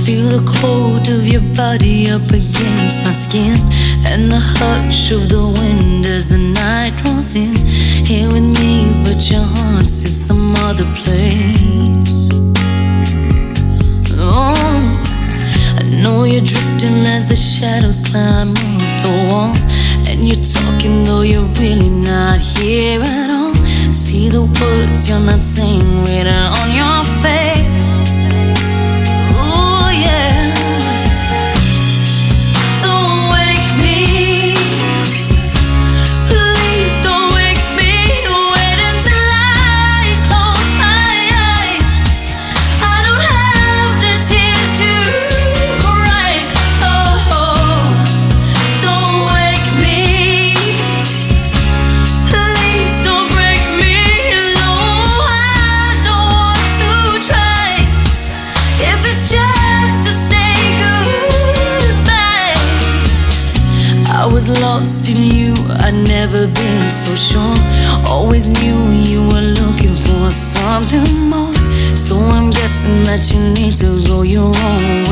Feel the cold of your body up against my skin, and the hush of the wind as the night rolls in. Here with me, but your heart sits some other place. Oh, I know you're drifting as the shadows climb up the wall, and you're talking though you're really not here at all. See the words you're not saying written on your face. I was lost in you, I'd never been so sure. Always knew you were looking for something more. So I'm guessing that you need to go your own way.